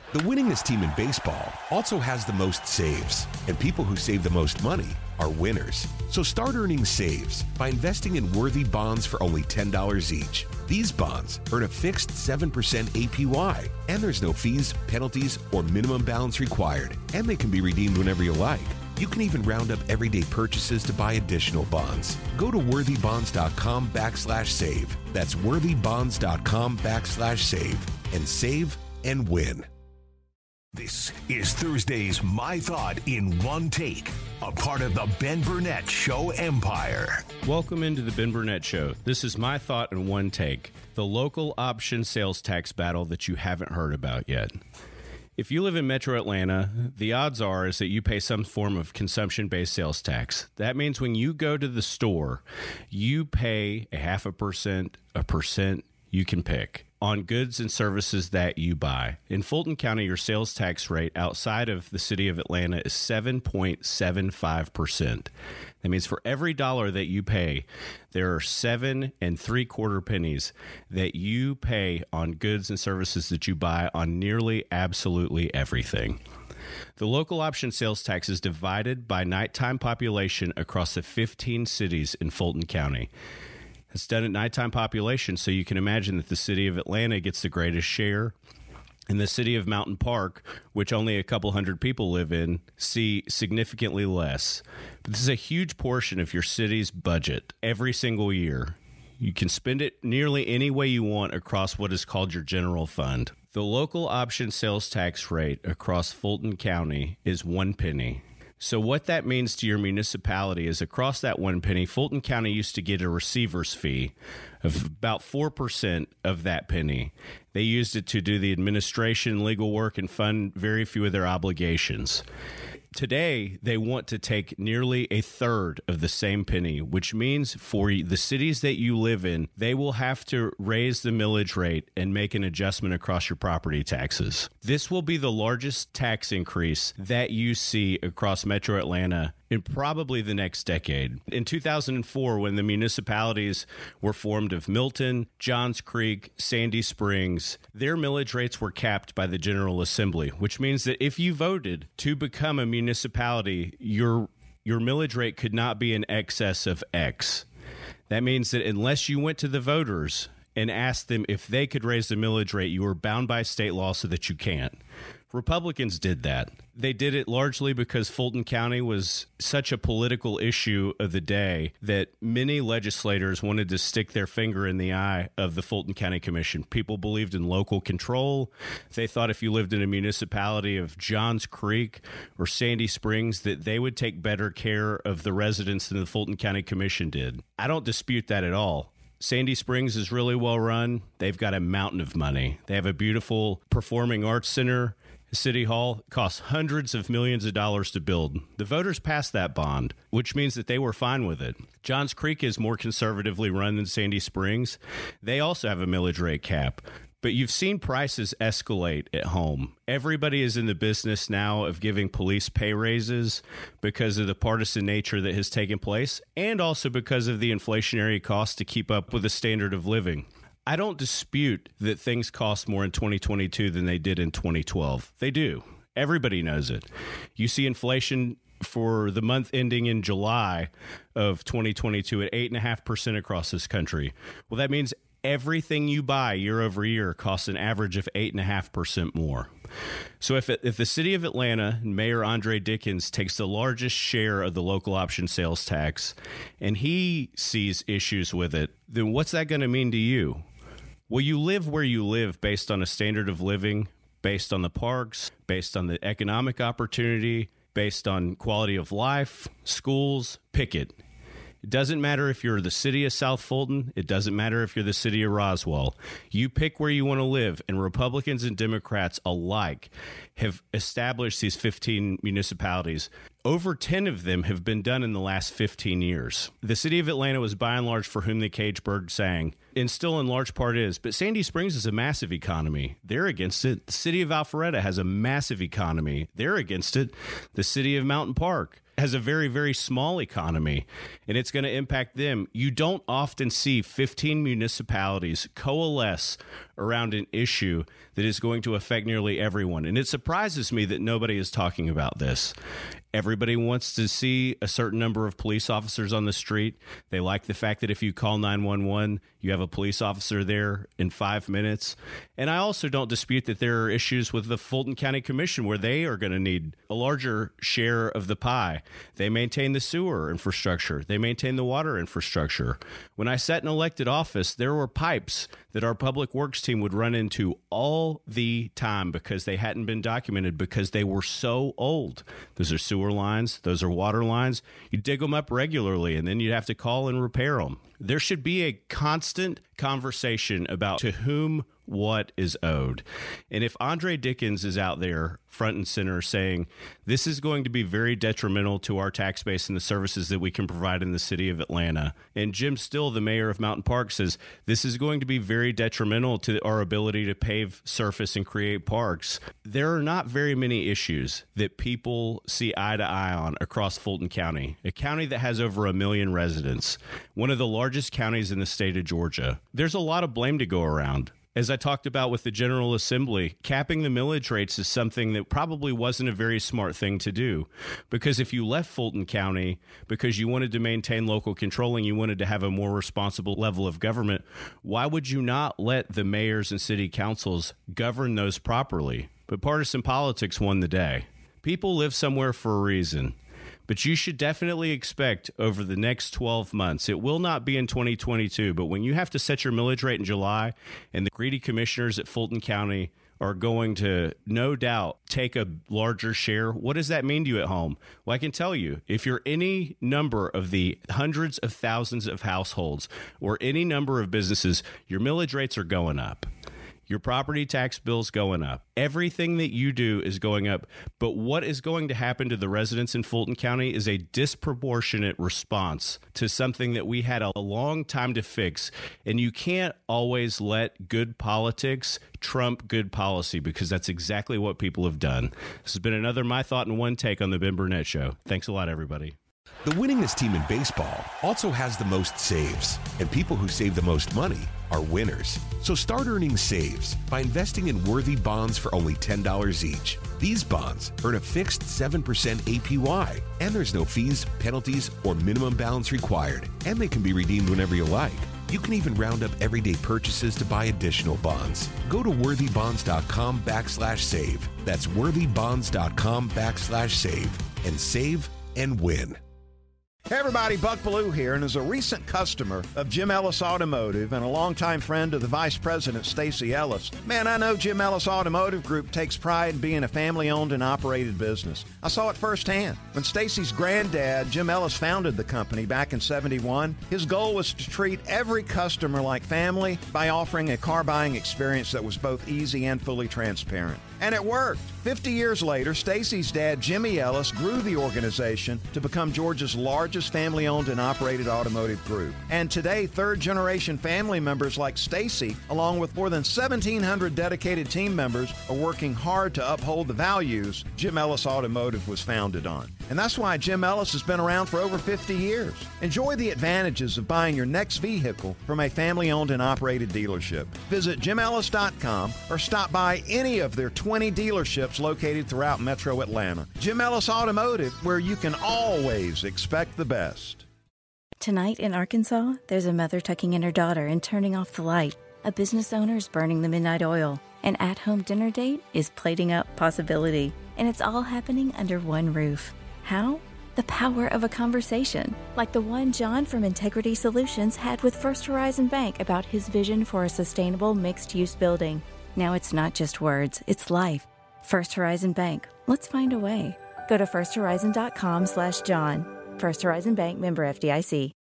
The winningest team in baseball also has the most saves, and people who save the most money are winners. So start earning saves by investing in worthy bonds for only $10 each. These bonds earn a fixed 7% APY, and there's no fees, penalties, or minimum balance required, and they can be redeemed whenever you like. You can even round up everyday purchases to buy additional bonds. Go to worthybonds.com/save. That's worthybonds.com/save and save and win. This is Thursday's My Thought in One Take, a part of the Ben Burnett Show empire. Welcome into the Ben Burnett Show. This is My Thought in One Take, the local option sales tax battle that you haven't heard about yet. If you live in Metro Atlanta, the odds are is that you pay some form of consumption-based sales tax. That means when you go to the store, you pay 0.5%, 1%, you can pick on goods and services that you buy. In Fulton County, your sales tax rate outside of the city of Atlanta is 7.75%. That means for every dollar that you pay, there are 7 3/4 pennies that you pay on goods and services that you buy on nearly absolutely everything. The local option sales tax is divided by nighttime population across the 15 cities in Fulton County. It's done at nighttime population, so you can imagine that the city of Atlanta gets the greatest share, and the city of Mountain Park, which only a couple hundred people live in, see significantly less. But this is a huge portion of your city's budget every single year. You can spend it nearly any way you want across what is called your general fund. The local option sales tax rate across Fulton County is 1 penny. So what that means to your municipality is across that 1 penny, Fulton County used to get a receiver's fee of about 4% of that penny. They used it to do the administration, legal work, and fund very few of their obligations. Today, they want to take nearly a third of the same penny, which means for the cities that you live in, they will have to raise the millage rate and make an adjustment across your property taxes. This will be the largest tax increase that you see across Metro Atlanta in probably the next decade. In 2004, when the municipalities were formed of Milton, Johns Creek, Sandy Springs, their millage rates were capped by the General Assembly, which means that if you voted to become a municipality, your millage rate could not be in excess of X. That means that unless you went to the voters and asked them if they could raise the millage rate, you were bound by state law so that you can't. Republicans did that. They did it largely because Fulton County was such a political issue of the day that many legislators wanted to stick their finger in the eye of the Fulton County Commission. People believed in local control. They thought if you lived in a municipality of Johns Creek or Sandy Springs, that they would take better care of the residents than the Fulton County Commission did. I don't dispute that at all. Sandy Springs is really well run. They've got a mountain of money. They have a beautiful performing arts center. City Hall costs hundreds of millions of dollars to build. The voters passed that bond, which means that they were fine with it. Johns Creek is more conservatively run than Sandy Springs. They also have a millage rate cap. But you've seen prices escalate at home. Everybody is in the business now of giving police pay raises because of the partisan nature that has taken place, and also because of the inflationary cost to keep up with the standard of living. I don't dispute that things cost more in 2022 than they did in 2012. They do. Everybody knows it. You see inflation for the month ending in July of 2022 at 8.5% across this country. Well, that means everything you buy year over year costs an average of 8.5% more. So if the city of Atlanta and Mayor Andre Dickens takes the largest share of the local option sales tax and he sees issues with it, then what's that going to mean to you? Well, you live where you live based on a standard of living, based on the parks, based on the economic opportunity, based on quality of life, schools, pick it. It doesn't matter if you're the city of South Fulton. It doesn't matter if you're the city of Roswell. You pick where you want to live, and Republicans and Democrats alike have established these 15 municipalities. Over 10 of them have been done in the last 15 years. The city of Atlanta was by and large for whom the cage bird sang, and still in large part is. But Sandy Springs is a massive economy. They're against it. The city of Alpharetta has a massive economy. They're against it. The city of Mountain Park has a very, very small economy, and it's going to impact them. You don't often see 15 municipalities coalesce around an issue that is going to affect nearly everyone. And it surprises me that nobody is talking about this. Everybody wants to see a certain number of police officers on the street. They like the fact that if you call 911, you have a police officer there in 5 minutes. And I also don't dispute that there are issues with the Fulton County Commission where they are going to need a larger share of the pie. They maintain the sewer infrastructure. They maintain the water infrastructure. When I sat in elected office, there were pipes that our public works team would run into all the time because they hadn't been documented because they were so old. Those are sewer lines. Those are water lines. You dig them up regularly, and then you'd have to call and repair them. There should be a constant conversation about to whom what is owed. And if Andre Dickens is out there front and center saying this is going to be very detrimental to our tax base and the services that we can provide in the city of Atlanta, and Jim Still, the mayor of Mountain Park, says this is going to be very detrimental to our ability to pave surface and create parks, there are not very many issues that people see eye to eye on across Fulton County, a county that has over 1 million residents, one of the largest counties in the state of Georgia. There's a lot of blame to go around. As I talked about with the General Assembly, capping the millage rates is something that probably wasn't a very smart thing to do. Because if you left Fulton County because you wanted to maintain local control and you wanted to have a more responsible level of government, why would you not let the mayors and city councils govern those properly? But partisan politics won the day. People live somewhere for a reason. But you should definitely expect over the next 12 months, it will not be in 2022, but when you have to set your millage rate in July and the greedy commissioners at Fulton County are going to no doubt take a larger share, what does that mean to you at home? Well, I can tell you, if you're any number of the hundreds of thousands of households or any number of businesses, your millage rates are going up. Your property tax bill's going up. Everything that you do is going up. But what is going to happen to the residents in Fulton County is a disproportionate response to something that we had a long time to fix. And you can't always let good politics trump good policy, because that's exactly what people have done. This has been another My Thought in One Take on the Ben Burnett Show. Thanks a lot, everybody. The winningest team in baseball also has the most saves, and people who save the most money are winners. So start earning saves by investing in worthy bonds for only $10 each. These bonds earn a fixed 7% APY, and there's no fees, penalties, or minimum balance required, and they can be redeemed whenever you like. You can even round up everyday purchases to buy additional bonds. Go to worthybonds.com/save. That's worthybonds.com/save and save and win. Hey everybody, Buck Bellew here, and as a recent customer of Jim Ellis Automotive and a longtime friend of the Vice President, Stacy Ellis, man, I know Jim Ellis Automotive Group takes pride in being a family-owned and operated business. I saw it firsthand. When Stacy's granddad, Jim Ellis, founded the company back in '71, his goal was to treat every customer like family by offering a car buying experience that was both easy and fully transparent. And it worked. 50 years later, Stacy's dad, Jimmy Ellis, grew the organization to become Georgia's largest family-owned and operated automotive group. And today, third-generation family members like Stacy, along with more than 1,700 dedicated team members, are working hard to uphold the values Jim Ellis Automotive was founded on. And that's why Jim Ellis has been around for over 50 years. Enjoy the advantages of buying your next vehicle from a family-owned and operated dealership. Visit jimellis.com or stop by any of their 20 dealerships located throughout Metro Atlanta. Jim Ellis Automotive, where you can always expect the best. Tonight in Arkansas, there's a mother tucking in her daughter and turning off the light. A business owner is burning the midnight oil. An at-home dinner date is plating up possibility. And it's all happening under one roof. How? The power of a conversation, like the one John from Integrity Solutions had with First Horizon Bank about his vision for a sustainable mixed-use building. Now it's not just words, it's life. First Horizon Bank. Let's find a way. Go to firsthorizon.com/John. First Horizon Bank, member FDIC.